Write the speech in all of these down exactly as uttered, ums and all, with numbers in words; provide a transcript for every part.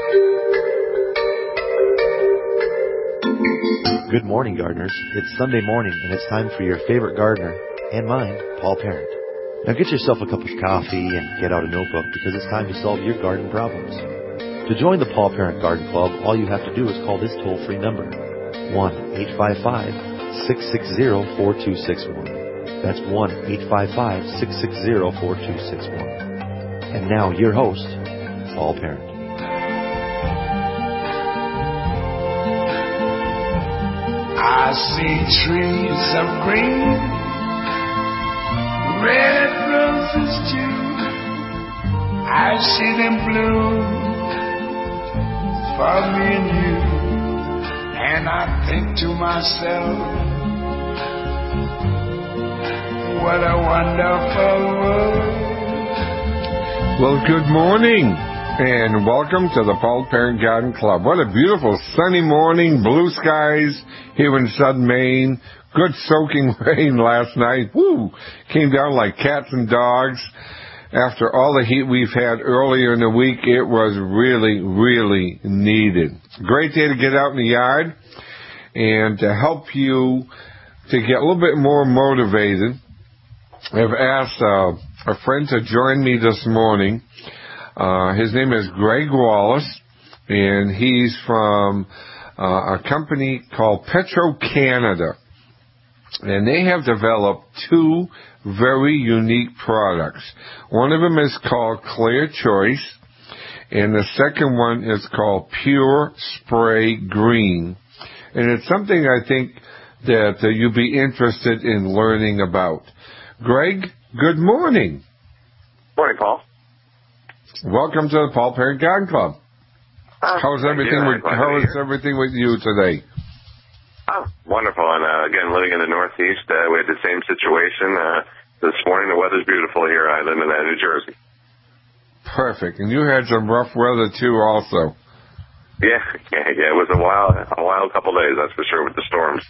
Good morning, gardeners. It's Sunday morning, and it's time for your favorite gardener, and mine, Paul Parent. Now get yourself a cup of coffee and get out a notebook because it's time to solve your garden problems. To join the Paul Parent Garden Club, all you have to do is call this toll-free number, one eight five five, six six zero, four two six one. That's one eight five five, six six zero, four two six one. And now, your host, Paul Parent. I see trees of green, red roses too. I see them bloom for me and you. And I think to myself, what a wonderful world. Well, good morning. And welcome to the Paul Parent Garden Club. What a beautiful sunny morning, blue skies here in southern Maine. Good soaking rain last night. Woo! Came down like cats and dogs. After all the heat we've had earlier in the week, it was really, really needed. Great day to get out in the yard. And to help you to get a little bit more motivated, I've asked uh, a friend to join me this morning. Uh, his name is Greg Wallace, and he's from uh, a company called Petro-Canada. And they have developed two very unique products. One of them is called Clear Choice, and the second one is called Pure Spray Green. And it's something I think that uh, you'll be interested in learning about. Greg, good morning. Morning, Paul. Welcome to the Paul Parent Garden Club. Uh, how's everything with How is everything with you today? Oh, wonderful. And uh, again, living in the Northeast, uh, we had the same situation. Uh, this morning, the weather's beautiful here. I live in uh, New Jersey. Perfect. And you had some rough weather, too, also. Yeah, yeah, yeah. It was a wild, a wild couple of days, that's for sure, with the storms.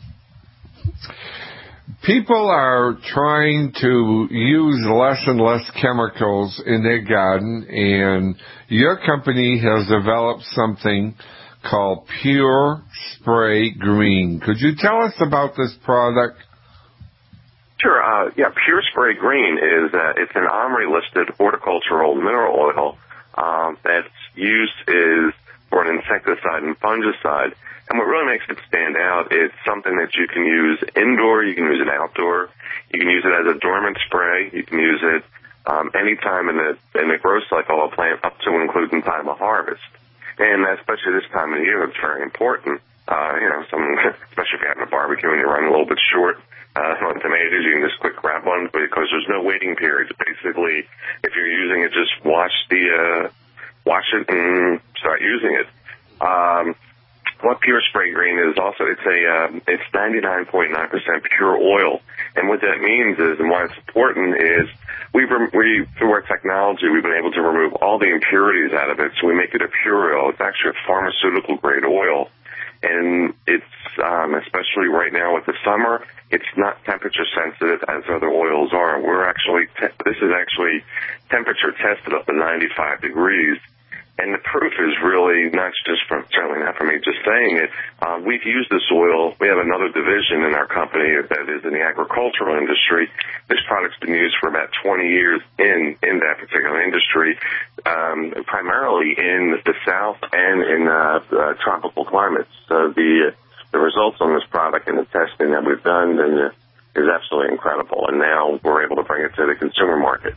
People are trying to use less and less chemicals in their garden, and your company has developed something called Pure Spray Green. Could you tell us about this product? Sure. Uh, yeah, Pure Spray Green is uh, it's an OMRI-listed horticultural mineral oil um, that's used is for an insecticide and fungicide. And what really makes it stand out is something that you can use indoor, you can use it outdoor, you can use it as a dormant spray, you can use it um, any time in the in the growth cycle of a plant up to and including time of harvest. And especially this time of the year, it's very important. Uh, you know, some, especially if you're having a barbecue and you're running a little bit short uh, on tomatoes, you can just quick grab one because there's no waiting period. Basically, if you're using it, just wash the uh, wash it and start using it. Um, What Pure Spray Green is also, it's a, uh, it's ninety-nine point nine percent pure oil. And what that means is, and why it's important is, we've, we, through our technology, we've been able to remove all the impurities out of it, so we make it a pure oil. It's actually a pharmaceutical grade oil. And it's, um, especially right now with the summer, it's not temperature sensitive as other oils are. We're actually, te- this is actually temperature tested up to ninety-five degrees. And the proof is really not just from, certainly not from me just saying it. Uh, we've used this oil. We have another division in our company that is in the agricultural industry. This product's been used for about twenty years in, in that particular industry, um, primarily in the South and in uh, uh, tropical climates. So the the results on this product and the testing that we've done and, uh, is absolutely incredible. And now we're able to bring it to the consumer market.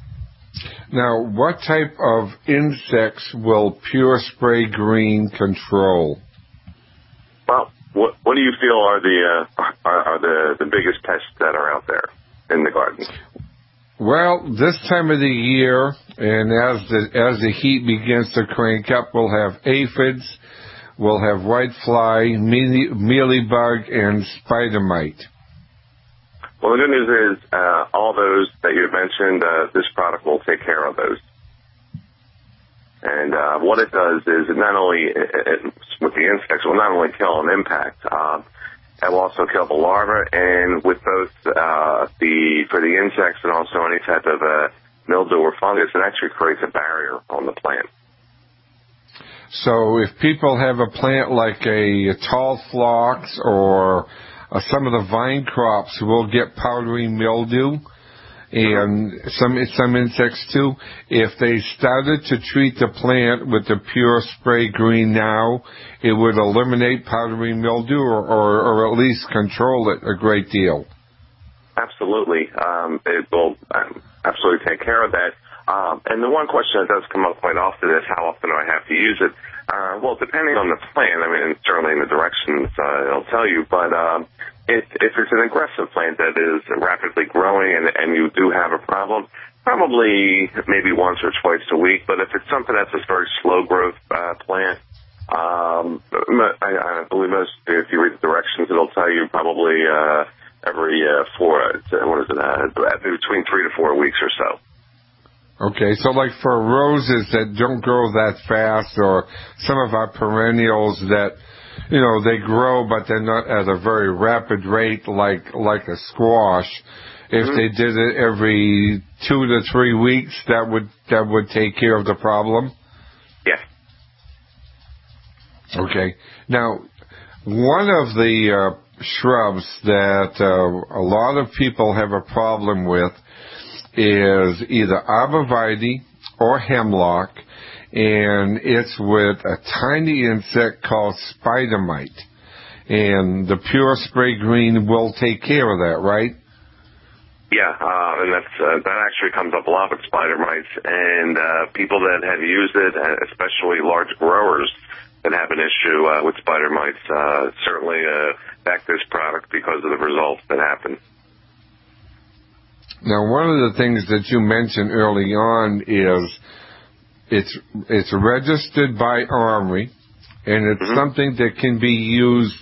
Now, what type of insects will Pure Spray Green control? Well, what, what do you feel are the uh, are, are the, the biggest pests that are out there in the garden? Well, this time of the year, and as the as the heat begins to crank up, we'll have aphids, we'll have whitefly, mealy, mealybug, and spider mite. Well, the good news is uh, all those that you mentioned, uh, this product will take care of those. And uh, what it does is it not only, it, it, with the insects, it will not only kill an impact, uh, it will also kill the larva, and with both uh, the, for the insects and also any type of uh, mildew or fungus, it actually creates a barrier on the plant. So if people have a plant like a, a tall phlox or uh, some of the vine crops will get powdery mildew, and some some insects too. If they started to treat the plant with the Pure Spray Green now, it would eliminate powdery mildew or, or, or at least control it a great deal. Absolutely. Um, it will um, absolutely take care of that. Um, and the one question that does come up quite often is how often do I have to use it? Uh, well, depending on the plant, I mean, certainly in the directions uh, it'll tell you, but um, if, if it's an aggressive plant that is rapidly growing and, and you do have a problem, probably maybe once or twice a week. But if it's something that's a very slow growth uh, plant, um, I, I believe most, if you read the directions, it'll tell you probably uh, every uh, four, what is it, uh, between three to four weeks or so. Okay, so like for roses that don't grow that fast, or some of our perennials that, you know, they grow but they're not at a very rapid rate like like a squash, if mm-hmm. they did it every two to three weeks, that would that would take care of the problem? Yes. Okay. Now, one of the uh, shrubs that uh, a lot of people have a problem with is either arborvitae or hemlock, and it's with a tiny insect called spider mite. And the Pure Spray Green will take care of that, right? Yeah, uh, and that's uh, that actually comes up a lot with spider mites, and uh, people that have used it, especially large growers that have an issue uh, with spider mites, uh, certainly uh, back this product because of the results that happen. Now, one of the things that you mentioned early on is it's it's registered by Armory, and it's mm-hmm. something that can be used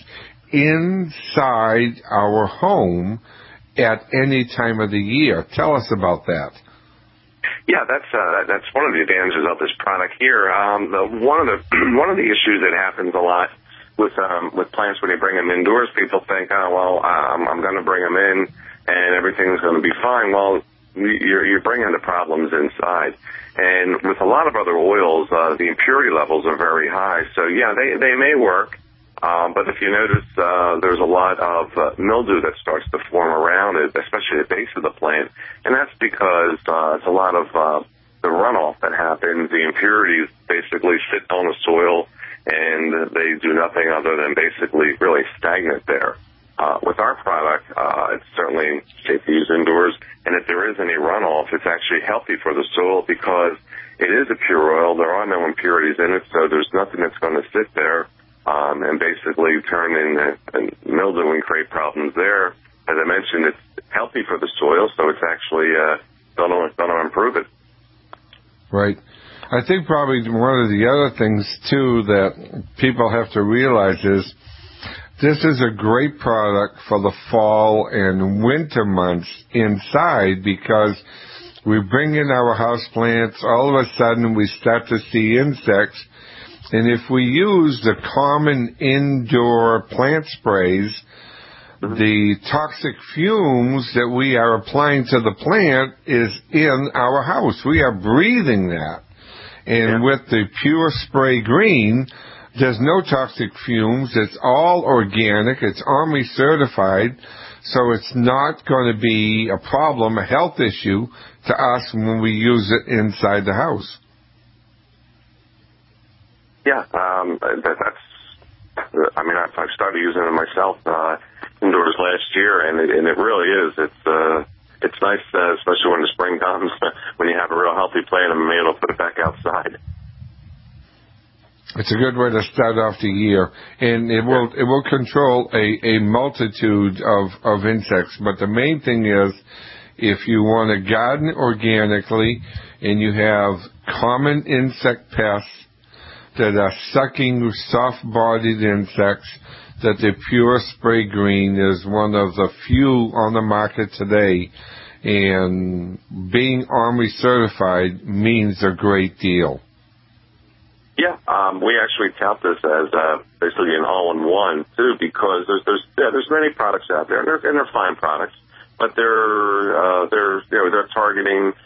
inside our home at any time of the year. Tell us about that. Yeah, that's uh, that's one of the advantages of this product here. Um, the, one of the one of the issues that happens a lot with um, with plants when you bring them indoors, people think, oh well, um, I'm going to bring them in and everything's going to be fine. Well, you're, you're bringing the problems inside. And with a lot of other oils, uh, the impurity levels are very high. So, yeah, they, they may work. Um, but if you notice, uh, there's a lot of uh, mildew that starts to form around it, especially at the base of the plant. And that's because uh, it's a lot of uh, the runoff that happens. The impurities basically sit on the soil, and they do nothing other than basically really stagnant there. Uh, with our product, uh, it's certainly safe to use indoors, and if there is any runoff, it's actually healthy for the soil because it is a pure oil. There are no impurities in it, so there's nothing that's going to sit there um, and basically turn in and mildew and create problems there. As I mentioned, it's healthy for the soil, so it's actually uh, going to going to improve it. Right. I think probably one of the other things, too, that people have to realize is this is a great product for the fall and winter months inside because we bring in our house plants, all of a sudden we start to see insects, and if we use the common indoor plant sprays, mm-hmm. the toxic fumes that we are applying to the plant is in our house. We are breathing that. And yeah. with the Pure Spray Green, there's no toxic fumes. It's all organic. It's Armory certified. So it's not going to be a problem, a health issue to us when we use it inside the house. Yeah, um, that, that's, I mean, I've, I've started using it myself uh, indoors last year, and it, and it really is. It's uh, it's nice, uh, especially when the spring comes, when you have a real healthy plant and be able to put it back outside. It's a good way to start off the year, and it will it will control a, a multitude of, of insects. But the main thing is, if you want to garden organically and you have common insect pests that are sucking soft-bodied insects, that the Pure Spray Green is one of the few on the market today, and being Armory certified means a great deal. Yeah, um, we actually tout this as uh, basically an all-in-one too, because there's there's yeah, there's many products out there, and they're, and they're fine products, but they're uh, they're you know they're targeting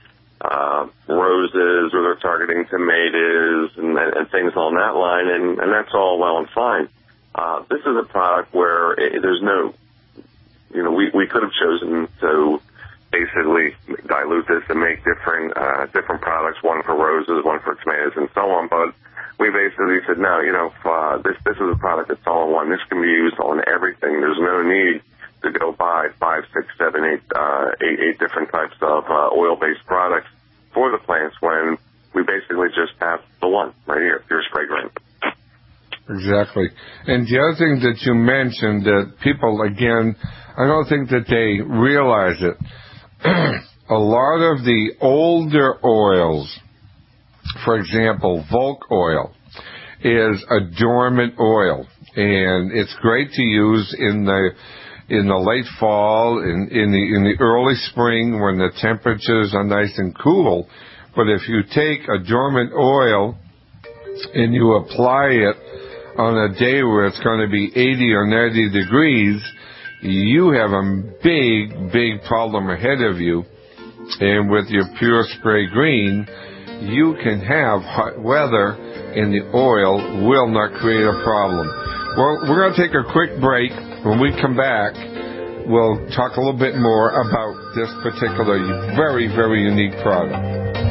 uh, roses, or they're targeting tomatoes and, and things along that line, and, and that's all well and fine. Uh, this is a product where it, there's no, you know, we, we could have chosen to basically dilute this and make different uh, different products, one for roses, one for tomatoes, and so on, but we basically said, no, you know, uh, this, this is a product that's all in one. This can be used on everything. There's no need to go buy five, six, seven, eight, uh, eight, eight different types of uh, oil-based products for the plants when we basically just have the one right here, Pure Spray Green. Exactly. And the other thing that you mentioned that people, again, I don't think that they realize it. A lot of the older oils, for example, Volk oil, is a dormant oil, and it's great to use in the in the late fall, in, in the in the early spring when the temperatures are nice and cool. But if you take a dormant oil and you apply it on a day where it's going to be eighty or ninety degrees, you have a big, big problem ahead of you. And with your Pure Spray Green, you can have hot weather and the oil will not create a problem. Well, we're going to take a quick break. When we come back, we'll talk a little bit more about this particular very, very unique product.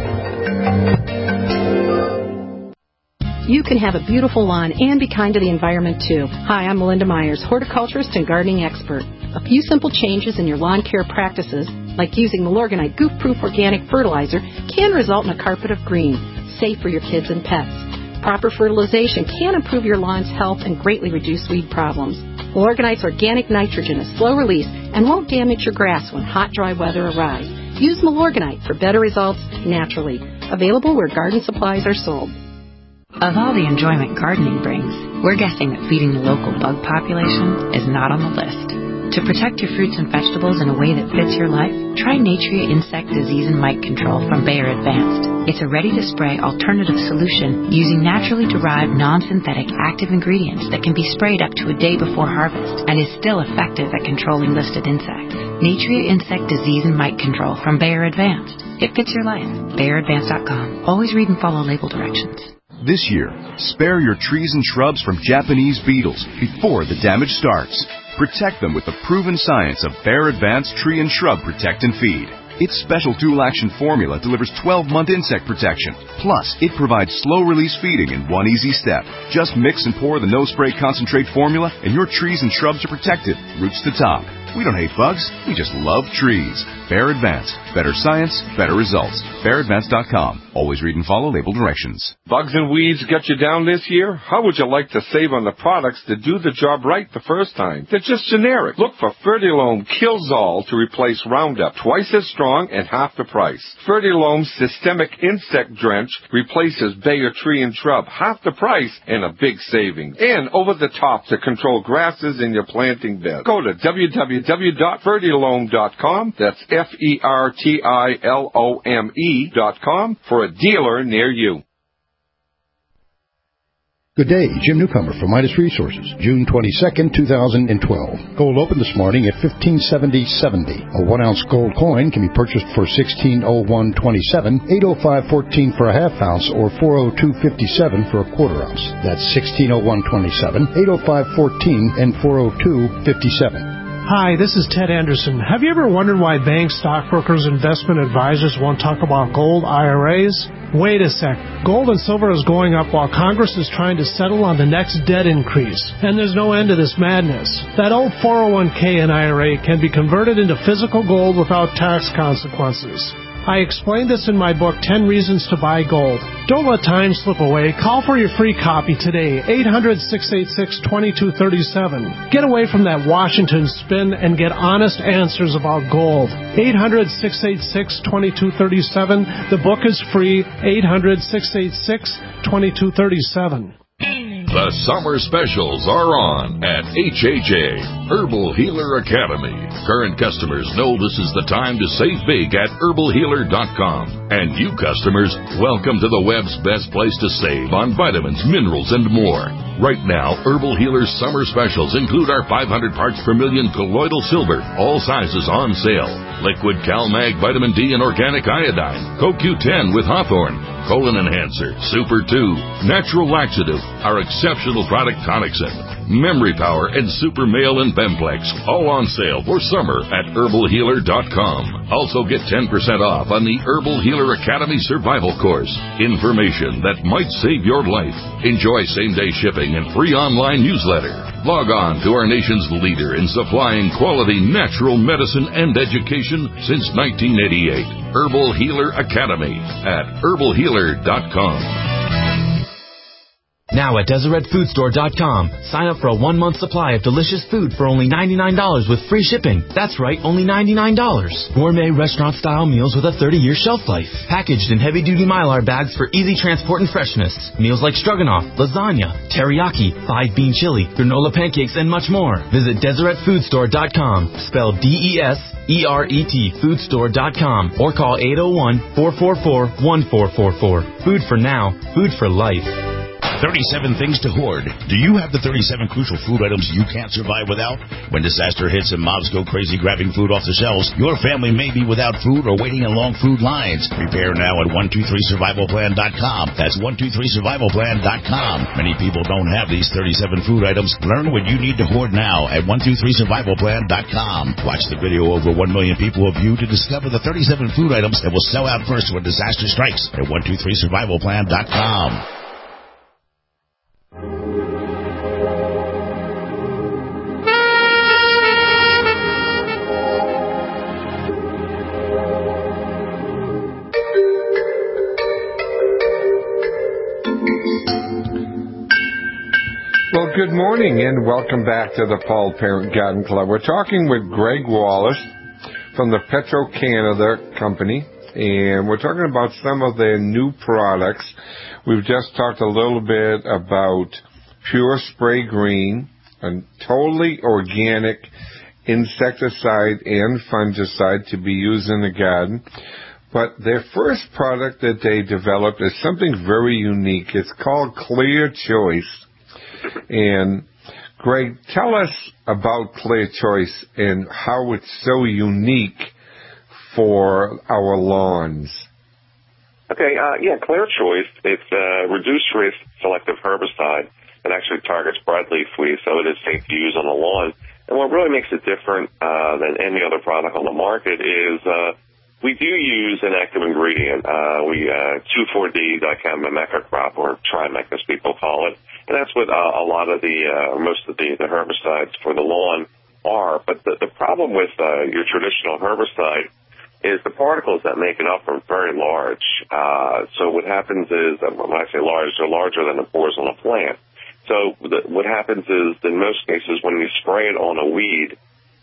You can have a beautiful lawn and be kind to the environment, too. Hi, I'm Melinda Myers, horticulturist and gardening expert. A few simple changes in your lawn care practices, like using Milorganite goof-proof organic fertilizer, can result in a carpet of green, safe for your kids and pets. Proper fertilization can improve your lawn's health and greatly reduce weed problems. Milorganite's organic nitrogen is slow release and won't damage your grass when hot, dry weather arrives. Use Milorganite for better results naturally. Available where garden supplies are sold. Of all the enjoyment gardening brings, we're guessing that feeding the local bug population is not on the list. To protect your fruits and vegetables in a way that fits your life, try Natria Insect Disease and Mite Control from Bayer Advanced. It's a ready-to-spray alternative solution using naturally derived non-synthetic active ingredients that can be sprayed up to a day before harvest and is still effective at controlling listed insects. Natria Insect Disease and Mite Control from Bayer Advanced. It fits your life. Bayer Advanced dot com. Always read and follow label directions. This year, spare your trees and shrubs from Japanese beetles before the damage starts. Protect them with the proven science of Bayer Advanced Tree and Shrub Protect and Feed. Its special dual-action formula delivers twelve-month insect protection. Plus, it provides slow-release feeding in one easy step. Just mix and pour the no-spray concentrate formula, and your trees and shrubs are protected, roots to top. We don't hate bugs, we just love trees. Bayer Advanced. Better science, better results. Bayer Advanced dot com. Always read and follow label directions. Bugs and weeds get you down this year? How would you like to save on the products that do the job right the first time? They're just generic. Look for Fertilome Killzall to replace Roundup. Twice as strong and half the price. Fertilome's Systemic Insect Drench replaces Bayer Tree and Shrub. Half the price and a big savings. And over the top to control grasses in your planting bed. Go to w w w dot fertilome dot com. That's F E R T I L O M E dot com for a dealer near you. Good day, Jim Newcomer from Midas Resources, June twenty-second, two thousand twelve. Gold opened this morning at fifteen seventy seventy. A one-ounce gold coin can be purchased for sixteen oh one twenty-seven, eight oh five fourteen for a half ounce, or four oh two fifty-seven for a quarter ounce. That's sixteen oh one twenty-seven, eight oh five fourteen, and four oh two fifty-seven. Hi, this is Ted Anderson. Have you ever wondered why banks, stockbrokers, investment advisors won't talk about gold I R As? Wait a sec. Gold and silver is going up while Congress is trying to settle on the next debt increase. And there's no end to this madness. That old four oh one k and I R A can be converted into physical gold without tax consequences. I explained this in my book, ten Reasons to Buy Gold. Don't let time slip away. Call for your free copy today, eight hundred, six eight six, two two three seven. Get away from that Washington spin and get honest answers about gold. eight hundred, six eight six, two two three seven. The book is free, eight hundred, six eight six, two two three seven. The summer specials are on at H A J. Herbal Healer Academy. Current customers know this is the time to save big at herbal healer dot com. And you customers, welcome to the web's best place to save on vitamins, minerals, and more. Right now, Herbal Healer's summer specials include our five hundred parts per million colloidal silver, all sizes on sale. Liquid CalMag Vitamin D and Organic Iodine, Co Q ten with Hawthorne, Colon Enhancer, Super two, Natural Laxative, our exceptional product Tonicsyn, Memory Power, and Super Male and Bemplex, all on sale for summer at herbal healer dot com. Also get ten percent off on the Herbal Healer Academy Survival Course. Information that might save your life. Enjoy same-day shipping and free online newsletter. Log on to our nation's leader in supplying quality natural medicine and education since nineteen eighty-eight. Herbal Healer Academy at herbal healer dot com. Now at Deseret Food Store dot com, sign up for a one-month supply of delicious food for only ninety-nine dollars with free shipping. That's right, only ninety-nine dollars. Gourmet restaurant-style meals with a thirty-year shelf life. Packaged in heavy-duty Mylar bags for easy transport and freshness. Meals like stroganoff, lasagna, teriyaki, five-bean chili, granola pancakes, and much more. Visit Deseret Food Store dot com, spelled D E S E R E T, food store dot com, or call eight oh one, four four four, one four four four. Food for now, food for life. thirty-seven things to hoard. Do you have the thirty-seven crucial food items you can't survive without? When disaster hits and mobs go crazy grabbing food off the shelves, your family may be without food or waiting in long food lines. Prepare now at one two three survival plan dot com. That's one two three survival plan dot com. Many people don't have these thirty-seven food items. Learn what you need to hoard now at one two three survival plan dot com. Watch the video over one million people have viewed to discover the thirty-seven food items that will sell out first when disaster strikes at one two three survival plan dot com. Well, good morning and welcome back to the Paul Parent Garden Club. We're talking with Greg Wallace from the Petro-Canada Company, and we're talking about some of their new products. We've just talked a little bit about Pure Spray Green, a totally organic insecticide and fungicide to be used in the garden. But their first product that they developed is something very unique. It's called Clear Choice. And Greg, tell us about Clear Choice and how it's so unique for our lawns. Okay, uh, yeah, Clear Choice, it's a reduced-risk selective herbicide that actually targets broadleaf weeds, so it is safe to use on the lawn. And what really makes it different uh, than any other product on the market is uh, we do use an active ingredient. Uh, we uh, two four D dicamba-mecacrop, or Trimec as people call it. And that's what uh, a lot of the, uh, most of the, the herbicides for the lawn are. But the, the problem with uh, your traditional herbicide is the particles that make it up are very large. Uh, so what happens is, when I say large, they're larger than the pores on a plant. So the, what happens is, in most cases, when you spray it on a weed,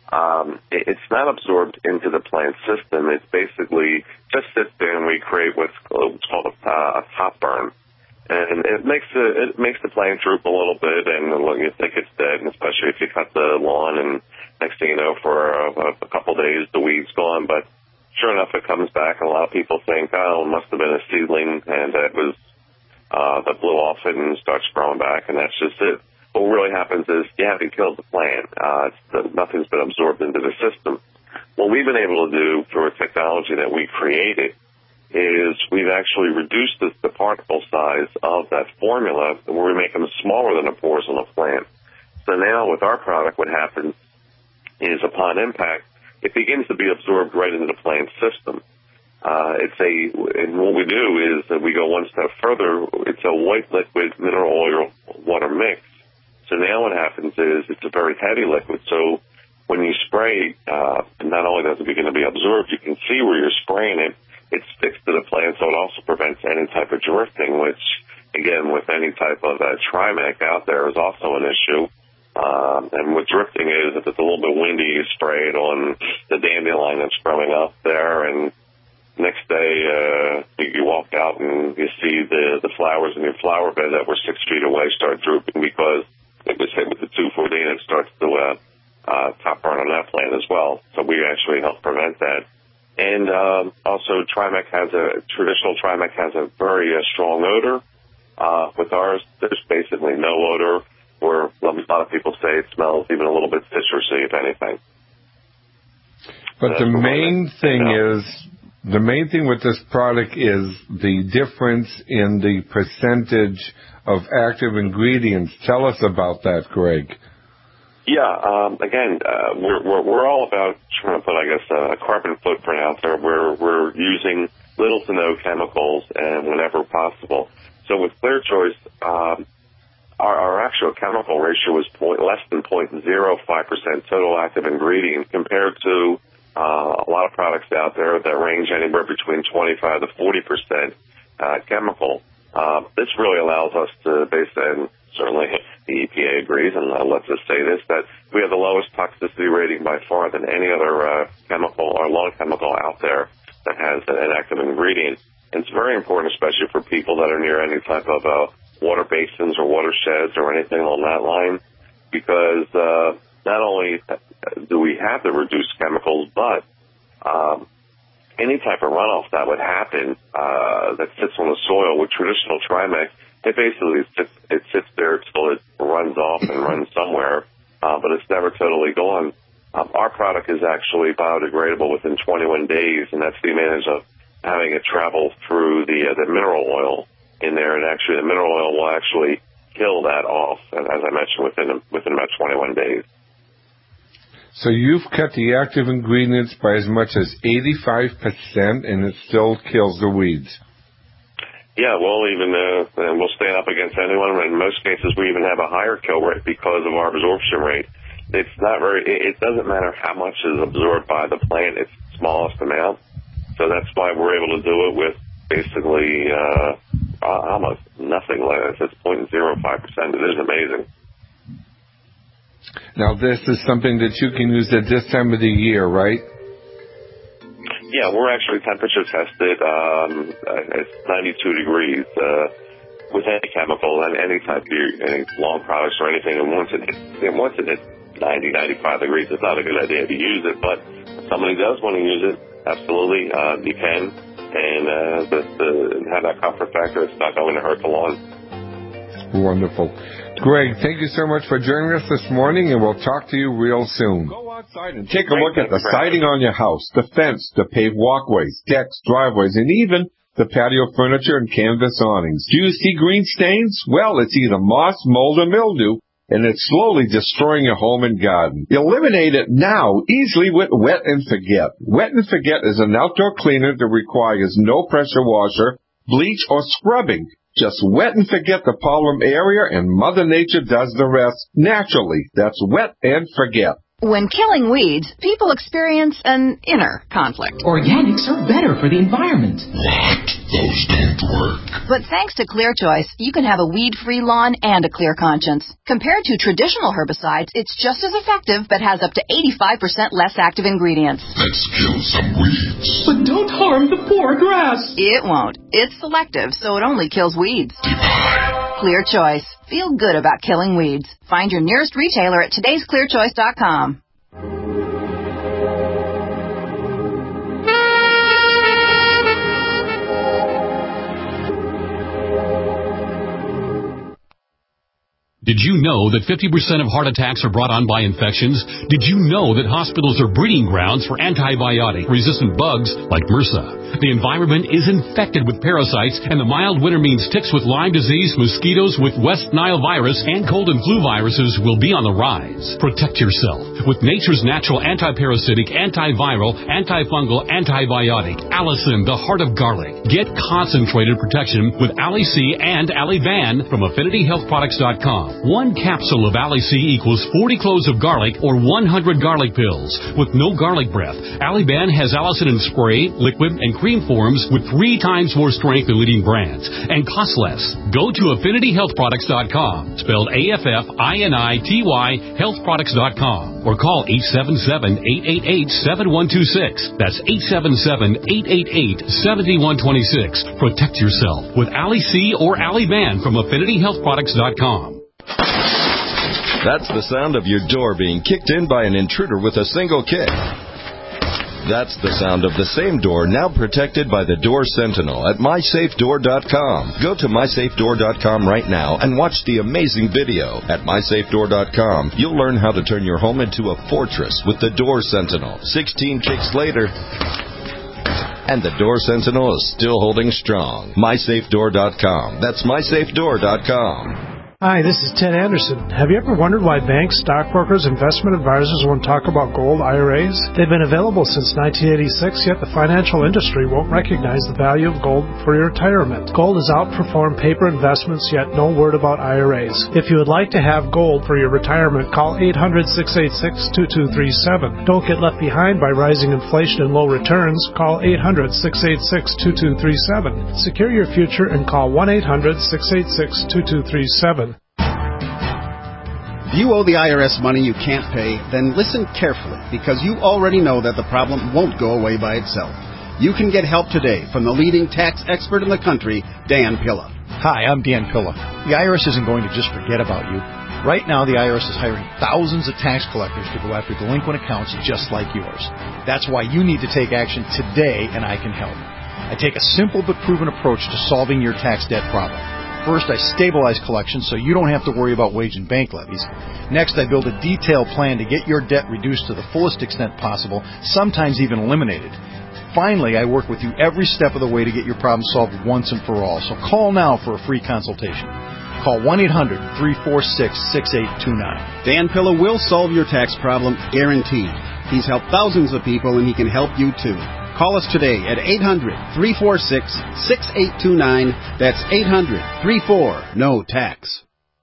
um, it, it's not absorbed into the plant system. It basically just sits there and we create what's called, what's called a, uh, a top burn. And it makes the, it makes the plant droop a little bit, and you think it's dead, and especially if you cut the lawn, and next thing you know, for a, a couple of days, the weed's gone. But sure enough, it comes back, and a lot of people think, oh, it must have been a seedling, and it was uh, that blew off it and starts growing back, and that's just it. But what really happens is you haven't killed the plant. Uh, it's the, nothing's been absorbed into the system. What we've been able to do through a technology that we created is we've actually reduced the, the particle size of that formula where we make them smaller than the pores on a plant. So now with our product, what happens is upon impact, it begins to be absorbed right into the plant system. Uh, it's a, and what we do is that we go one step further. It's a white liquid mineral oil water mix. So now what happens is it's a very heavy liquid. So when you spray, uh, not only does it begin to be absorbed, you can see where you're spraying it. It sticks to the plant, so it also prevents any type of drifting, which, again, with any type of uh, Trimec out there is also an issue. Um, and what drifting is, if it's a little bit windy, you spray it on the dandelion that's growing up there, and next day uh, you, you walk out and you see the, the flowers in your flower bed that were six feet away start drooping because it was hit with the two four D and it starts to uh, uh, top burn on that plant as well. So we actually help prevent that. And um, also, Trimec has a traditional Trimec has a very uh, strong odor. Uh, with ours, there's basically no odor. Where a lot of people say it smells even a little bit citrusy, if anything. But the main thing is, the main thing with this product is the difference in the percentage of active ingredients. Tell us about that, Greg. Yeah, um, again, uh, we're, we're we're all about trying to put, I guess, a carbon footprint out there. We're we're using little to no chemicals, and whenever possible. So with Clear Choice, um, our, our actual chemical ratio is point, less than zero point zero five percent total active ingredient compared to uh, a lot of products out there that range anywhere between twenty-five to forty percent uh, chemical. Uh, this really allows us to base that, and certainly the E P A agrees, and uh, lets us say this, that we have the lowest toxicity rating by far than any other uh, chemical or lawn chemical out there that has an active ingredient. And it's very important, especially for people that are near any type of uh, water basins or watersheds or anything along that line, because uh, not only do we have the reduced chemicals, but um, any type of runoff that would happen uh, that sits on the soil with traditional Trimec, it basically sits, it sits there until it runs off and runs somewhere, uh, but it's never totally gone. Um, our product is actually biodegradable within twenty-one days, and that's the advantage of having it travel through the uh, the mineral oil in there, and actually the mineral oil will actually kill that off, as I mentioned, within within about twenty-one days. So you've cut the active ingredients by as much as eighty-five percent, and it still kills the weeds. Yeah, we'll even uh, and we'll stand up against anyone. In most cases, we even have a higher kill rate because of our absorption rate. It's not very. It doesn't matter how much is absorbed by the plant; it's the smallest amount. So that's why we're able to do it with basically uh, almost nothing less. It's zero point zero five percent. It is amazing. Now, this is something that you can use at this time of the year, right? Yeah, we're actually temperature tested. Um, it's ninety-two degrees uh, with any chemical and any type of any lawn products or anything. And once it hits, once it hits ninety, ninety-five degrees, it's not a good idea to use it. But if somebody does want to use it, absolutely, uh, you can. And uh, the, the, have that comfort factor. It's not going to hurt the lawn. Wonderful. Greg, thank you so much for joining us this morning, and we'll talk to you real soon. Go outside and take a look at the siding on your house, the fence, the paved walkways, decks, driveways, and even the patio furniture and canvas awnings. Do you see green stains? Well, it's either moss, mold, or mildew, and it's slowly destroying your home and garden. Eliminate it now easily with Wet and Forget. Wet and Forget is an outdoor cleaner that requires no pressure washer, bleach, or scrubbing. Just wet and forget the problem area, and Mother Nature does the rest naturally. That's Wet and Forget. When killing weeds, people experience an inner conflict. Organics are better for the environment. What? Those don't work. But thanks to Clear Choice, you can have a weed-free lawn and a clear conscience. Compared to traditional herbicides, it's just as effective, but has up to eighty-five percent less active ingredients. Let's kill some weeds. But don't harm the poor grass. It won't. It's selective, so it only kills weeds. Divide. Clear Choice. Feel good about killing weeds. Find your nearest retailer at todays clear choice dot com. Did you know that fifty percent of heart attacks are brought on by infections? Did you know that hospitals are breeding grounds for antibiotic-resistant bugs like MRSA? The environment is infected with parasites, and the mild winter means ticks with Lyme disease, mosquitoes with West Nile virus, and cold and flu viruses will be on the rise. Protect yourself with nature's natural antiparasitic, antiviral, antifungal, antibiotic, Allison, the heart of garlic. Get concentrated protection with Ali-C and Ali-Van from affinity health products dot com. One capsule of Ali-C equals forty cloves of garlic or one hundred garlic pills. With no garlic breath, Ali-Ban has Allison in spray, liquid, and cream forms with three times more strength than leading brands and costs less. Go to affinity health products dot com, spelled A F F I N I T Y, health products dot com, or call eight seven seven, eight eight eight, seven one two six. That's eight seven seven, eight eight eight, seven one two six. Protect yourself with Ali-C or Ali-Ban from affinity health products dot com. That's the sound of your door being kicked in by an intruder with a single kick. That's the sound of the same door now protected by the Door Sentinel at my safe door dot com. Go to my safe door dot com right now and watch the amazing video. At my safe door dot com, you'll learn how to turn your home into a fortress with the Door Sentinel. sixteen kicks later, and the Door Sentinel is still holding strong. my safe door dot com. That's my safe door dot com. Hi, this is Ted Anderson. Have you ever wondered why banks, stockbrokers, investment advisors won't talk about gold I R As? They've been available since nineteen eighty-six, yet the financial industry won't recognize the value of gold for your retirement. Gold has outperformed paper investments, yet no word about I R As. If you would like to have gold for your retirement, call eight hundred, six eight six, two two three seven. Don't get left behind by rising inflation and low returns. Call eight hundred, six eight six, two two three seven. Secure your future and call one eight hundred, six eight six, two two three seven. If you owe the I R S money you can't pay, then listen carefully, because you already know that the problem won't go away by itself. You can get help today from the leading tax expert in the country, Dan Pilla. Hi, I'm Dan Pilla. The I R S isn't going to just forget about you. Right now, the I R S is hiring thousands of tax collectors to go after delinquent accounts just like yours. That's why you need to take action today, and I can help. I take a simple but proven approach to solving your tax debt problem. First, I stabilize collections so you don't have to worry about wage and bank levies. Next, I build a detailed plan to get your debt reduced to the fullest extent possible, sometimes even eliminated. Finally, I work with you every step of the way to get your problem solved once and for all. So call now for a free consultation. Call one eight hundred, three four six, six eight two nine. Dan Pilla will solve your tax problem, guaranteed. He's helped thousands of people, and he can help you too. Call us today at eight hundred, three four six, six eight two nine. That's eight hundred, three four, N O tax.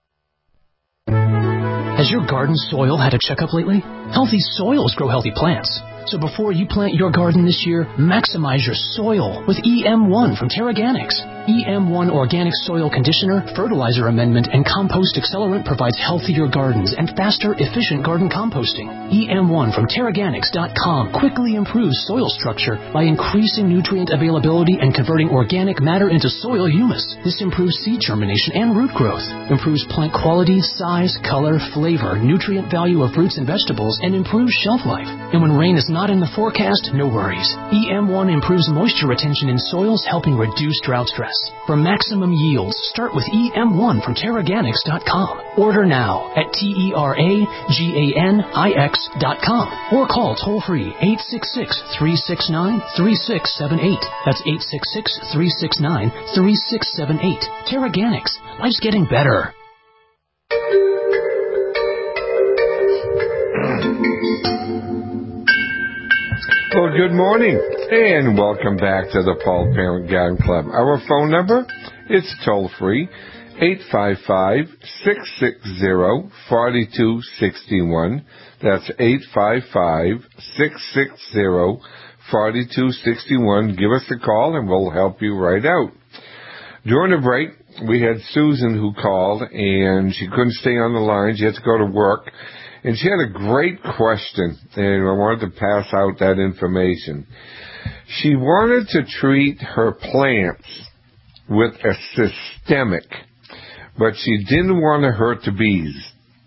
Has your garden soil had a checkup lately? Healthy soils grow healthy plants. So before you plant your garden this year, maximize your soil with E M one from Terraganics. E M one Organic Soil Conditioner, Fertilizer Amendment, and Compost Accelerant provides healthier gardens and faster, efficient garden composting. E M one from Terraganics dot com quickly improves soil structure by increasing nutrient availability and converting organic matter into soil humus. This improves seed germination and root growth, improves plant quality, size, color, flavor, nutrient value of fruits and vegetables, and improves shelf life. And when rain is not in the forecast, no worries. E M one improves moisture retention in soils, helping reduce drought stress. For maximum yields, start with E M one from Terraganics dot com. Order now at T E R A G A N I X dot com or call toll-free eight six six, three six nine, three six seven eight. That's eight six six, three six nine, three six seven eight. Terraganics. Life's getting better. Well, good morning, and welcome back to the Paul Parent Garden Club. Our phone number is toll-free, eight five five, six six zero, four two six one. That's eight five five, six six zero, four two six one. Give us a call, and we'll help you right out. During the break, we had Susan who called, and she couldn't stay on the line. She had to go to work. And she had a great question, and I wanted to pass out that information. She wanted to treat her plants with a systemic, but she didn't want to hurt the bees.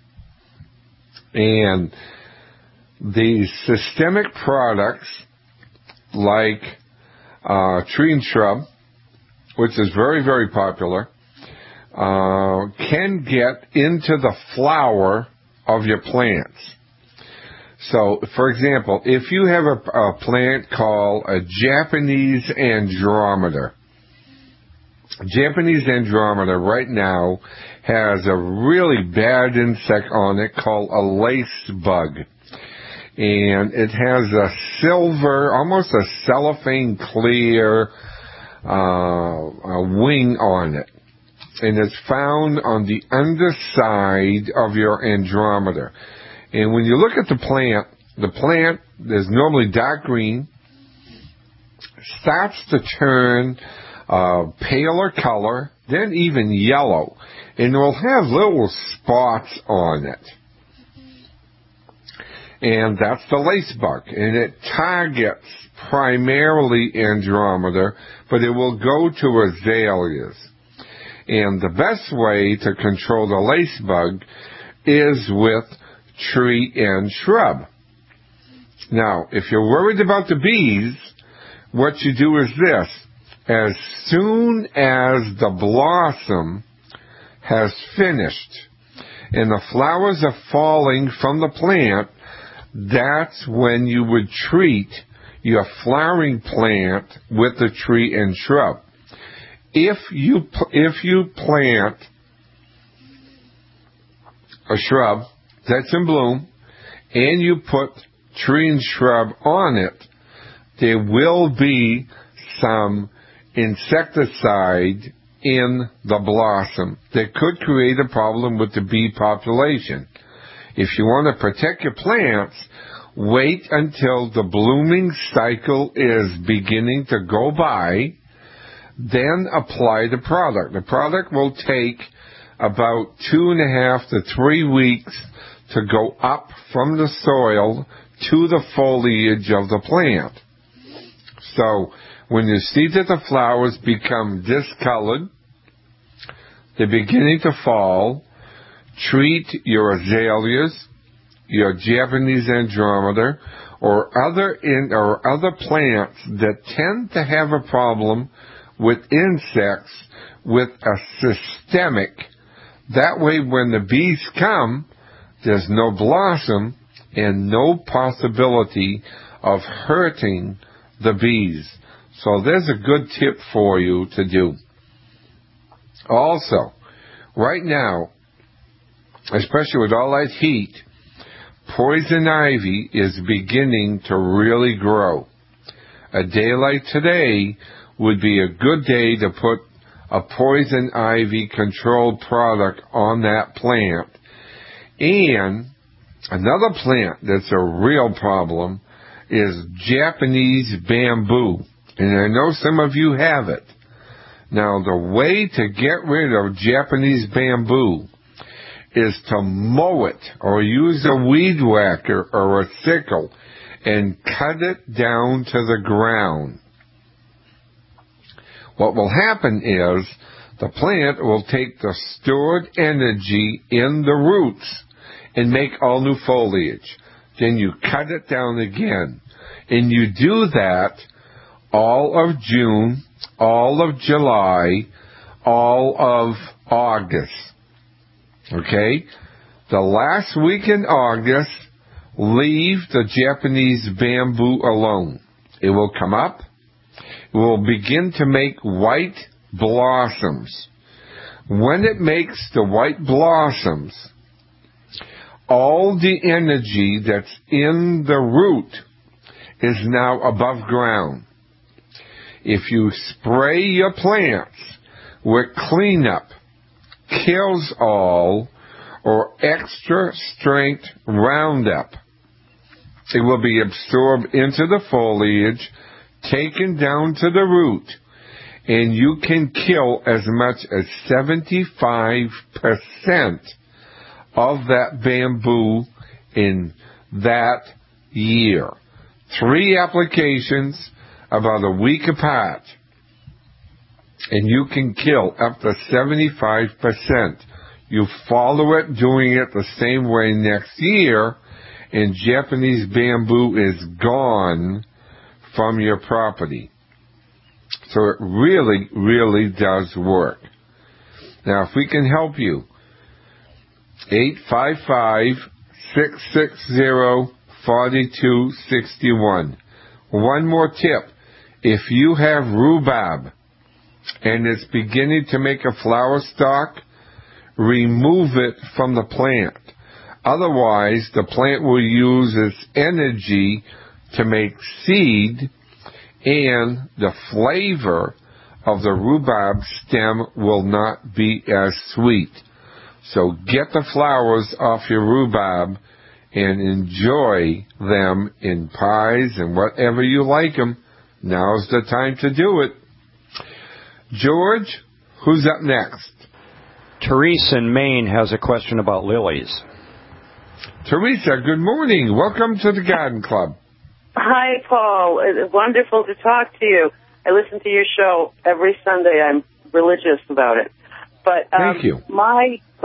And the systemic products, like uh, tree and shrub, which is very, very popular, uh, can get into the flower of your plants. So, for example, if you have a, a plant called a Japanese Andromeda, Japanese Andromeda right now has a really bad insect on it called a lace bug. And it has a silver, almost a cellophane clear uh, a wing on it. And it's found on the underside of your Andromeda. And when you look at the plant, the plant is normally dark green, starts to turn uh, paler color, then even yellow, and it will have little spots on it. And that's the lace bug, and it targets primarily Andromeda, but it will go to azaleas. And the best way to control the lace bug is with tree and shrub. Now, if you're worried about the bees, what you do is this. As soon as the blossom has finished and the flowers are falling from the plant, that's when you would treat your flowering plant with the tree and shrub. If you if you plant a shrub that's in bloom and you put tree and shrub on it, there will be some insecticide in the blossom that could create a problem with the bee population. If you want to protect your plants, wait until the blooming cycle is beginning to go by, then apply the product. The product will take about two and a half to three weeks to go up from the soil to the foliage of the plant. So when you see that the flowers become discolored, they're beginning to fall, treat your azaleas, your Japanese Andromeda, or other in, or other plants that tend to have a problem with insects with a systemic. That way when the bees come, there's no blossom and no possibility of hurting the bees. So there's a good tip for you to do. Also, right now, especially with all that heat, poison ivy is beginning to really grow. A day like today would be a good day to put a poison ivy controlled product on that plant. And another plant that's a real problem is Japanese bamboo. And I know some of you have it. Now, the way to get rid of Japanese bamboo is to mow it or use a weed whacker or a sickle and cut it down to the ground. What will happen is the plant will take the stored energy in the roots and make all new foliage. Then you cut it down again. And you do that all of June, all of July, all of August. Okay? The last week in August, leave the Japanese bamboo alone. It will come up. It will begin to make white blossoms. When it makes the white blossoms, all the energy that's in the root is now above ground. If you spray your plants with cleanup, kills all, or extra strength Roundup, it will be absorbed into the foliage, taken down to the root, and you can kill as much as seventy-five percent of that bamboo in that year. Three applications about a week apart, and you can kill up to seventy-five percent. You follow it, doing it the same way next year, and Japanese bamboo is gone from your property. So it really, really does work. Now, if we can help you, eight five five, six six zero, four two six one. One more tip. If you have rhubarb and it's beginning to make a flower stalk, remove it from the plant. Otherwise, the plant will use its energy to make seed, and the flavor of the rhubarb stem will not be as sweet. So get the flowers off your rhubarb and enjoy them in pies and whatever you like them. Now's the time to do it. George, who's up next? Teresa in Maine has a question about lilies. Teresa, good morning. Welcome to the Garden Club. Hi, Paul. It's wonderful to talk to you. I listen to your show every Sunday. I'm religious about it. But um, Thank you. My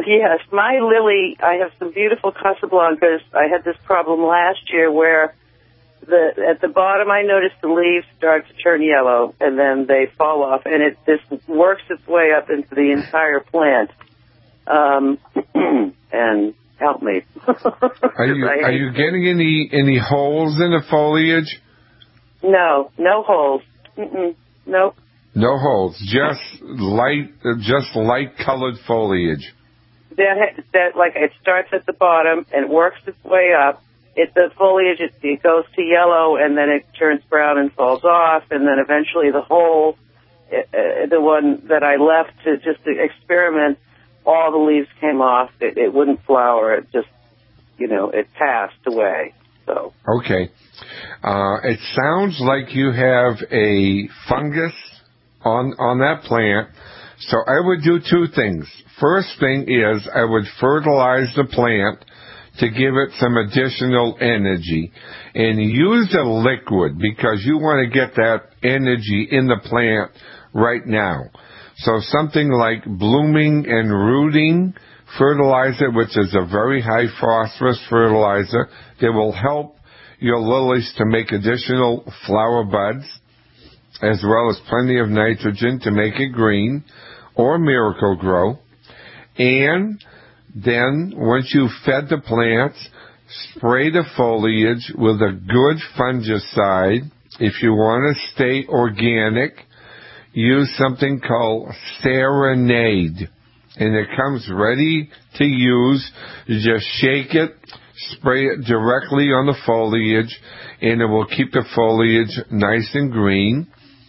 Yes, my lily, I have some beautiful Casablancas. I had this problem last year where the at the bottom I noticed the leaves start to turn yellow and then they fall off, and it this works its way up into the entire plant. Um, and help me. Are you are you getting any any holes in the foliage? No, no holes. Mm-mm, nope. No holes, just light, just light colored foliage. That that like it starts at the bottom and works its way up. It the foliage it, it goes to yellow and then it turns brown and falls off, and then eventually the whole uh, the one that I left to just to experiment, all the leaves came off. It, it wouldn't flower. It just you know it passed away. So okay, uh, it sounds like you have a fungus on on that plant. So I would do two things. First thing is I would fertilize the plant to give it some additional energy, and use a liquid because you want to get that energy in the plant right now. So something like blooming and rooting fertilizer, which is a very high phosphorus fertilizer that will help your lilies to make additional flower buds, as well as plenty of nitrogen to make it green, or Miracle-Gro. And then, once you've fed the plants, spray the foliage with a good fungicide. If you want to stay organic, use something called Serenade. And it comes ready to use. You just shake it, spray it directly on the foliage, and it will keep the foliage nice and green.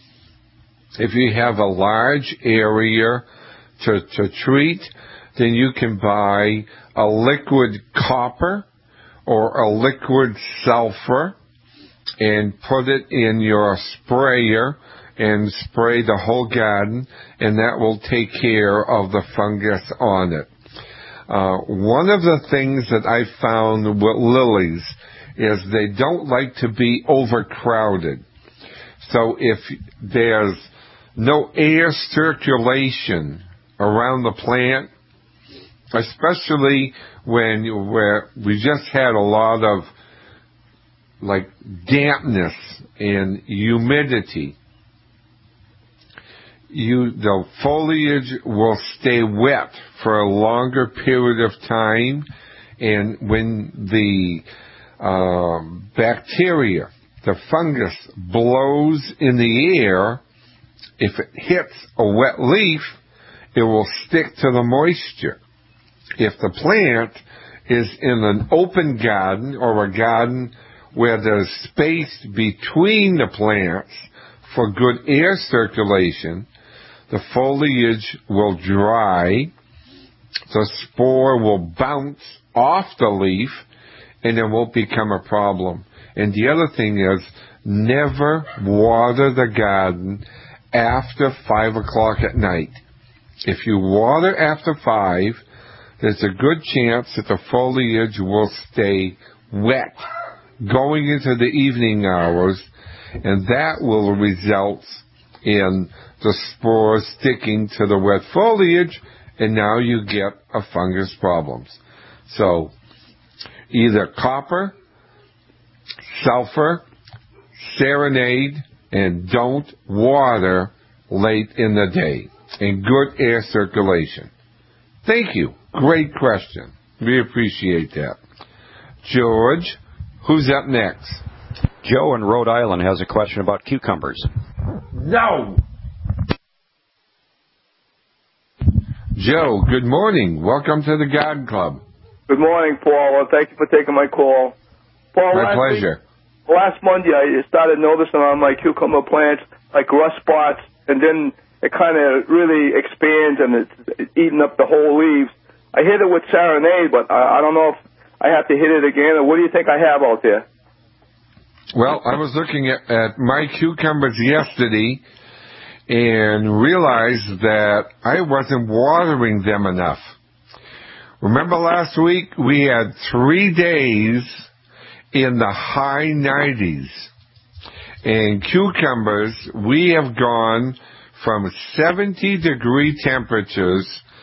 If you have a large area to, to treat, then you can buy a liquid copper or a liquid sulfur and put it in your sprayer and spray the whole garden, and that will take care of the fungus on it. Uh, one of the things that I found with lilies is they don't like to be overcrowded. So if there's no air circulation around the plant, especially when you, where we just had a lot of like dampness and humidity, you the foliage will stay wet for a longer period of time, and when the um, bacteria, the fungus, blows in the air, if it hits a wet leaf, it will stick to the moisture. If the plant is in an open garden or a garden where there's space between the plants for good air circulation, the foliage will dry, the spore will bounce off the leaf, and it won't become a problem. And the other thing is, never water the garden after five o'clock at night. If you water after five, there's a good chance that the foliage will stay wet going into the evening hours, and that will result in the spores sticking to the wet foliage, and now you get a fungus problems. So either copper, sulfur, Serenade, and don't water late in the day, and good air circulation. Thank you. Great question. We appreciate that. George, who's up next? Joe in Rhode Island has a question about cucumbers. No! Joe, good morning. Welcome to the Garden Club. Good morning, Paul, and thank you for taking my call. Paul, my last pleasure. Week, last Monday, I started noticing on my cucumber plants, like rust spots, and then it kind of really expands and it's eating up the whole leaves. I hit it with Serenade, but I, I don't know if I have to hit it again, or what do you think I have out there? Well, I was looking at, at my cucumbers yesterday and realized that I wasn't watering them enough. Remember last week we had three days in the high nineties. And cucumbers, we have gone from seventy degree temperatures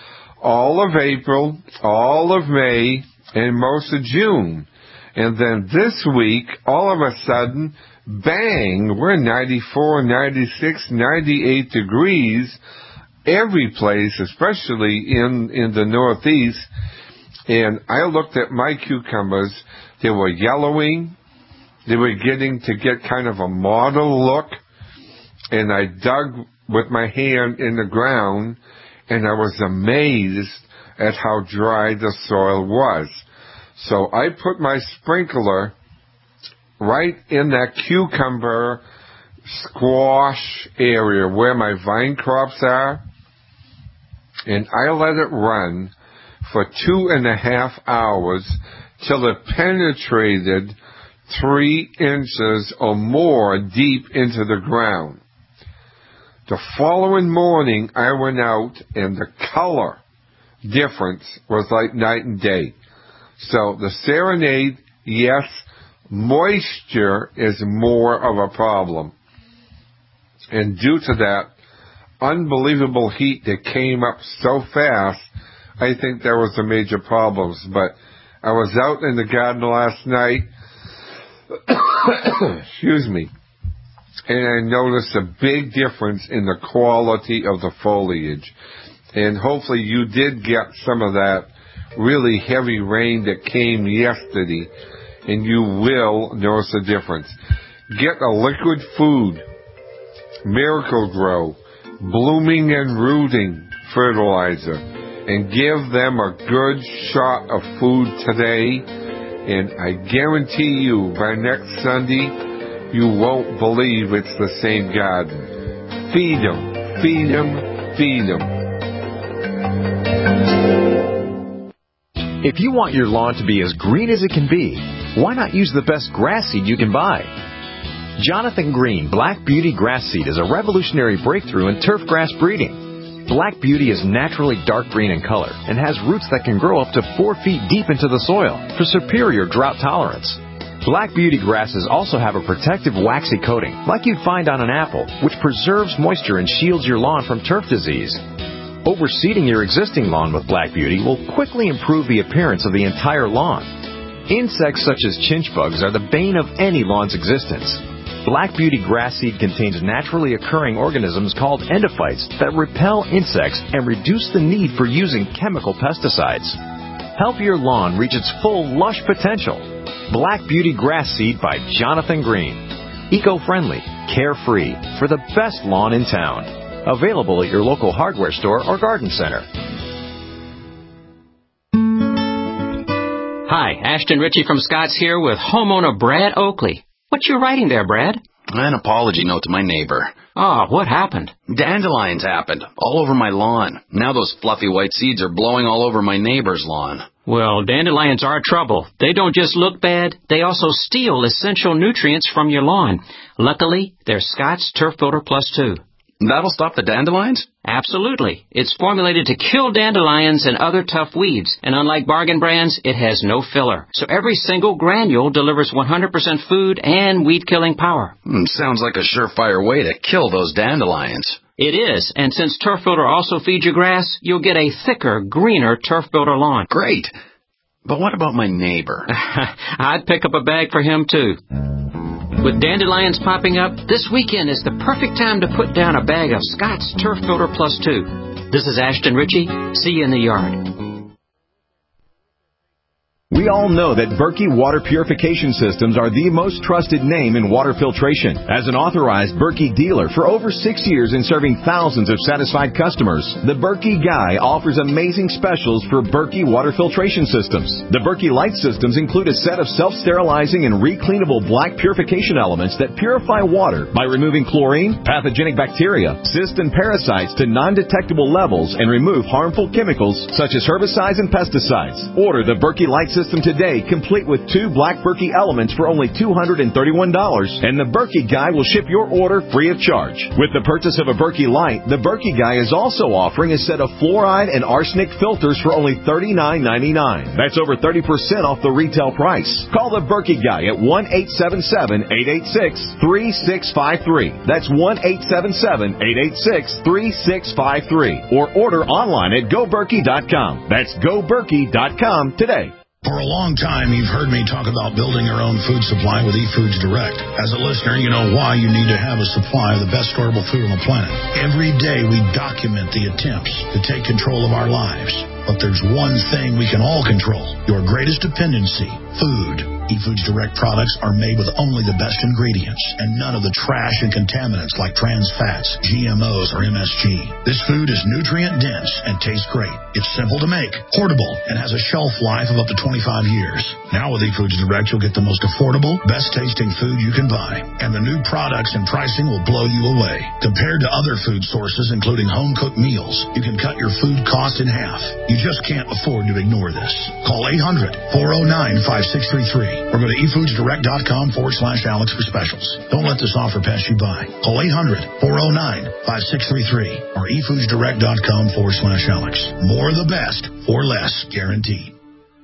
all of April, all of May, and most of June. And then this week, all of a sudden, bang, we're ninety-four, ninety-six, ninety-eight degrees every place, especially in, in the Northeast. And I looked at my cucumbers. They were yellowing. They were getting to get kind of a mottled look. And I dug with my hand in the ground, and I was amazed at how dry the soil was. So I put my sprinkler right in that cucumber squash area where my vine crops are, and I let it run for two and a half hours till it penetrated three inches or more deep into the ground. The following morning, I went out, and the color difference was like night and day. So the Serenade, yes, moisture is more of a problem. And due to that unbelievable heat that came up so fast, I think there was a major problem. But I was out in the garden last night, excuse me, and I noticed a big difference in the quality of the foliage. And hopefully you did get some of that really heavy rain that came yesterday, and you will notice a difference. Get a liquid food, Miracle-Gro, blooming and rooting fertilizer, and give them a good shot of food today, and I guarantee you by next Sunday you won't believe it's the same garden. Feed them, feed them, feed them. If you want your lawn to be as green as it can be, why not use the best grass seed you can buy? Jonathan Green Black Beauty Grass Seed is a revolutionary breakthrough in turf grass breeding. Black Beauty is naturally dark green in color and has roots that can grow up to four feet deep into the soil for superior drought tolerance. Black Beauty grasses also have a protective waxy coating, like you'd find on an apple, which preserves moisture and shields your lawn from turf disease. Overseeding your existing lawn with Black Beauty will quickly improve the appearance of the entire lawn. Insects such as chinch bugs are the bane of any lawn's existence. Black Beauty grass seed contains naturally occurring organisms called endophytes that repel insects and reduce the need for using chemical pesticides. Help your lawn reach its full lush potential. Black Beauty Grass Seed by Jonathan Green. Eco-friendly, carefree, for the best lawn in town. Available at your local hardware store or garden center. Hi, Ashton Ritchie from Scott's here with homeowner Brad Oakley. What you writing there, Brad? An apology note to my neighbor. Oh, what happened? Dandelions happened, all over my lawn. Now those fluffy white seeds are blowing all over my neighbor's lawn. Well, dandelions are trouble. They don't just look bad, they also steal essential nutrients from your lawn. Luckily, they're Scott's Turf Builder Plus two. That'll stop the dandelions? Absolutely. It's formulated to kill dandelions and other tough weeds, and unlike bargain brands, it has no filler. So every single granule delivers one hundred percent food and weed-killing power. Mm, sounds like a surefire way to kill those dandelions. It is, and since Turf Builder also feeds your grass, you'll get a thicker, greener Turf Builder lawn. Great. But what about my neighbor? I'd pick up a bag for him, too. With dandelions popping up, this weekend is the perfect time to put down a bag of Scott's Turf Builder Plus two. This is Ashton Ritchie. See you in the yard. We all know that Berkey Water Purification Systems are the most trusted name in water filtration. As an authorized Berkey dealer for over six years and serving thousands of satisfied customers, the Berkey Guy offers amazing specials for Berkey Water Filtration Systems. The Berkey Light Systems include a set of self-sterilizing and recleanable black purification elements that purify water by removing chlorine, pathogenic bacteria, cysts, and parasites to non-detectable levels and remove harmful chemicals such as herbicides and pesticides. Order the Berkey Light Systems system today, complete with two Black Berkey elements for only two hundred thirty-one dollars, and the Berkey Guy will ship your order free of charge. With the purchase of a Berkey Light, the Berkey Guy is also offering a set of fluoride and arsenic filters for only thirty-nine ninety-nine. That's over thirty percent off the retail price. Call the Berkey Guy at one eight seven seven, eight eight six, three six five three. That's one eight seven seven, eight eight six, three six five three. Or order online at go berkey dot com. That's go berkey dot com today. For a long time, you've heard me talk about building your own food supply with eFoods Direct. As a listener, you know why you need to have a supply of the best storable food on the planet. Every day, we document the attempts to take control of our lives. But there's one thing we can all control, your greatest dependency, food. eFoods Direct products are made with only the best ingredients and none of the trash and contaminants like trans fats, G M Os, or M S G. This food is nutrient dense and tastes great. It's simple to make, portable, and has a shelf life of up to twenty-five years. Now with eFoods Direct, you'll get the most affordable, best tasting food you can buy. And the new products and pricing will blow you away. Compared to other food sources, including home-cooked meals, you can cut your food cost in half. You just can't afford to ignore this. Call eight hundred, four oh nine, five six three three or go to efoodsdirect.com forward slash Alex for specials. Don't let this offer pass you by. Call eight hundred, four oh nine, five six three three or efoodsdirect.com forward slash Alex. More of the best for less guaranteed.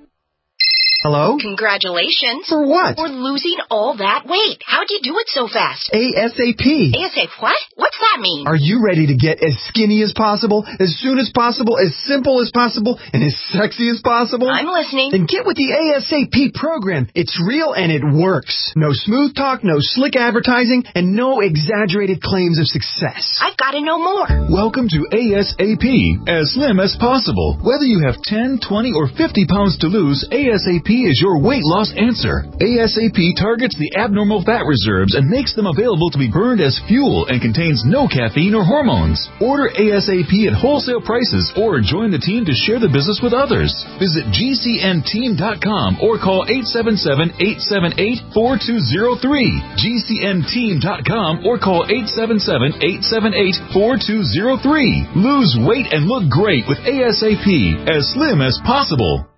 Hello? Congratulations. For what? For losing all that weight. How'd you do it so fast? ASAP. ASAP what? What's that mean? Are you ready to get as skinny as possible, as soon as possible, as simple as possible, and as sexy as possible? I'm listening. Then get with the ASAP program. It's real and it works. No smooth talk, no slick advertising, and no exaggerated claims of success. I've got to know more. Welcome to ASAP, as slim as possible. Whether you have ten, twenty, or fifty pounds to lose, ASAP is your weight loss answer. ASAP targets the abnormal fat reserves and makes them available to be burned as fuel and contains no caffeine or hormones. Order ASAP at wholesale prices or join the team to share the business with others. Visit G C N team dot com or call eight seven seven, eight seven eight, four two zero three. G C N team dot com or call eight seven seven, eight seven eight, four two zero three. Lose weight and look great with ASAP, as slim as possible.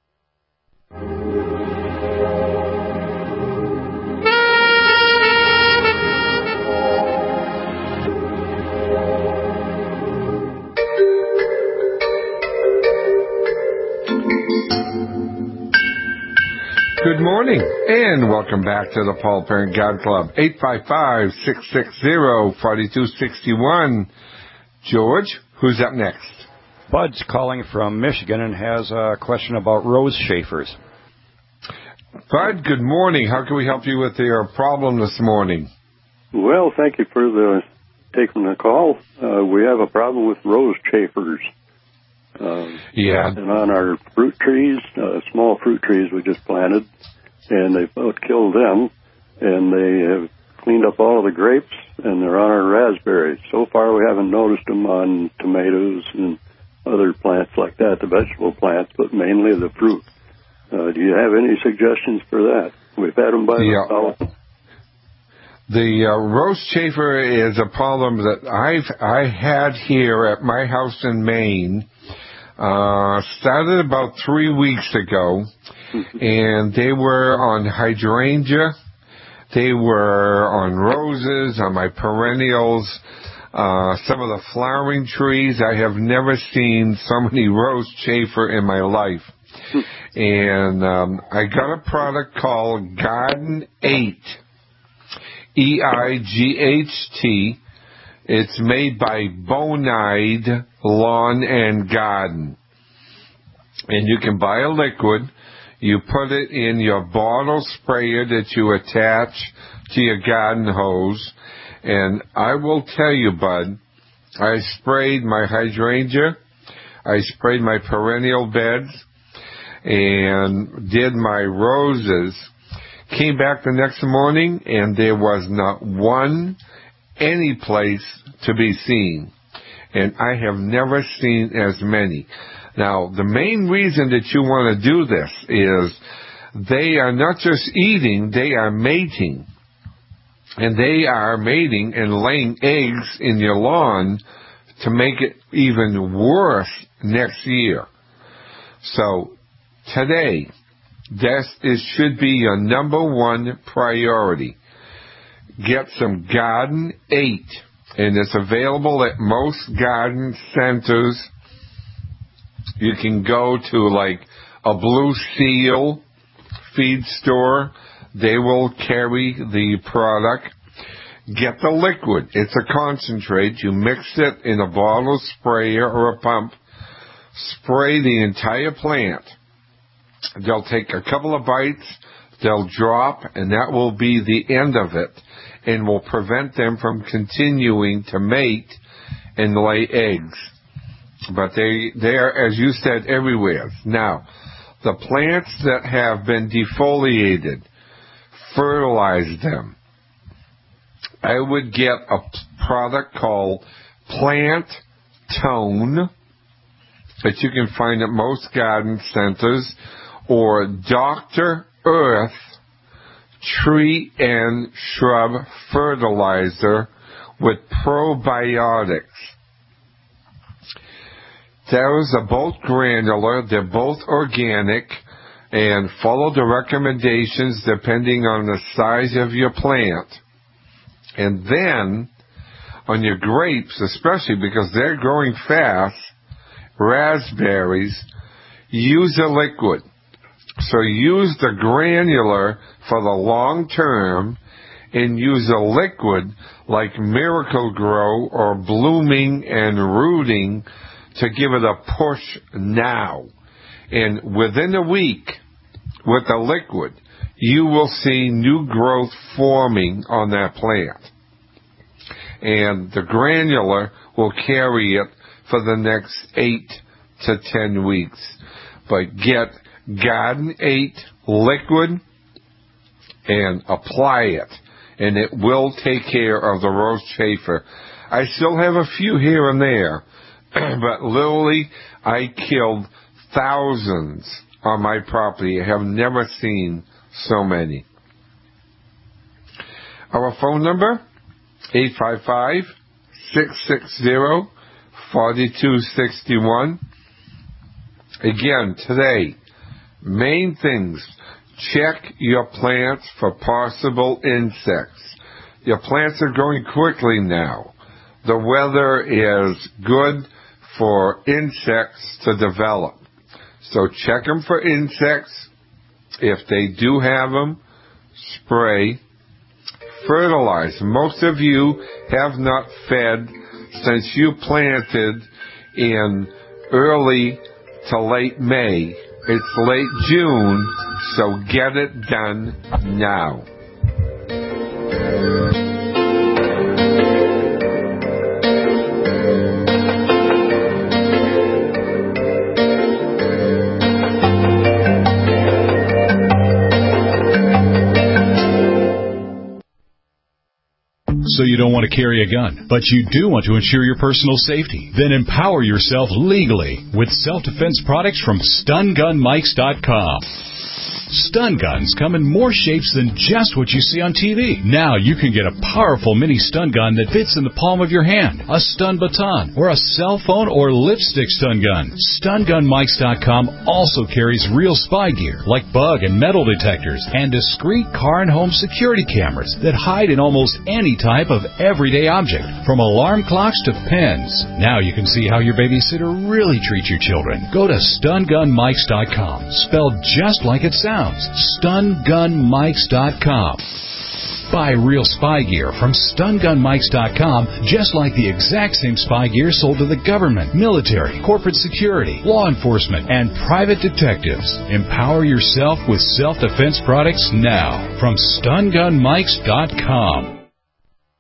Good morning, and welcome back to the Paul Parent Garden Club. eight five five, six six zero, four two six one. George, who's up next? Bud's calling from Michigan and has a question about rose chafers. Bud, good morning. How can we help you with your problem this morning? Well, thank you for the taking the call. Uh, we have a problem with rose chafers. Um, yeah. And on our fruit trees, uh, small fruit trees we just planted, and they've about killed them, and they have cleaned up all of the grapes, and they're on our raspberries. So far we haven't noticed them on tomatoes and other plants like that, the vegetable plants, but mainly the fruit. Uh, do you have any suggestions for that? We've had them by yeah. the thousand. The uh, rose chafer is a problem that I've I had here at my house in Maine. Uh, started about three weeks ago, and they were on hydrangea, they were on roses, on my perennials, uh, some of the flowering trees. I have never seen so many rose chafer in my life. And um, I got a product called Garden eight, E I G H T. It's made by Bonide Lawn and Garden. And you can buy a liquid. You put it in your bottle sprayer that you attach to your garden hose. And I will tell you, Bud, I sprayed my hydrangea. I sprayed my perennial beds and did my roses. Came back the next morning and there was not one any place to be seen. And I have never seen as many. Now, the main reason that you want to do this is they are not just eating, they are mating. And they are mating and laying eggs in your lawn to make it even worse next year. So, today, This is, should be your number one priority. Get some Garden eight, and it's available at most garden centers. You can go to like a Blue Seal feed store. They will carry the product. Get the liquid. It's a concentrate. You mix it in a bottle sprayer or a pump. Spray the entire plant. They'll take a couple of bites. They'll drop, and that will be the end of it, and will prevent them from continuing to mate and lay eggs. But they, they are, as you said, everywhere. Now, the plants that have been defoliated, fertilize them. I would get a product called Plant Tone that you can find at most garden centers, or Doctor Earth Tree and Shrub Fertilizer with probiotics. Those are both granular, they're both organic, and follow the recommendations depending on the size of your plant. And then, on your grapes, especially because they're growing fast, raspberries, use a liquid. So use the granular for the long term, and use a liquid like Miracle Grow or Blooming and Rooting to give it a push now. And within a week, with the liquid, you will see new growth forming on that plant. And the granular will carry it for the next eight to ten weeks. But get Garden eight liquid and apply it, and it will take care of the rose chafer. I still have a few here and there, but literally I killed thousands on my property. I have never seen so many. Our phone number, eight five five, six six zero, four two six one. Again, today, main things, check your plants for possible insects. Your plants are growing quickly now. The weather is good for insects to develop. So check them for insects. If they do have them, spray. Fertilize. Most of you have not fed since you planted in early to late May. It's late June, so get it done now. So you don't want to carry a gun, but you do want to ensure your personal safety. Then empower yourself legally with self-defense products from stun gun mikes dot com. Stun guns come in more shapes than just what you see on T V. Now you can get a powerful mini stun gun that fits in the palm of your hand, a stun baton, or a cell phone or lipstick stun gun. stun gun mikes dot com also carries real spy gear like bug and metal detectors and discreet car and home security cameras that hide in almost any type of everyday object, from alarm clocks to pens. Now you can see how your babysitter really treats your children. Go to stun gun mikes dot com, spelled just like it sounds. stun gun mikes dot com. Buy real spy gear from stun gun mikes dot com, just like the exact same spy gear sold to the government, military, corporate security, law enforcement, and private detectives. Empower yourself with self-defense products now from stun gun mikes dot com.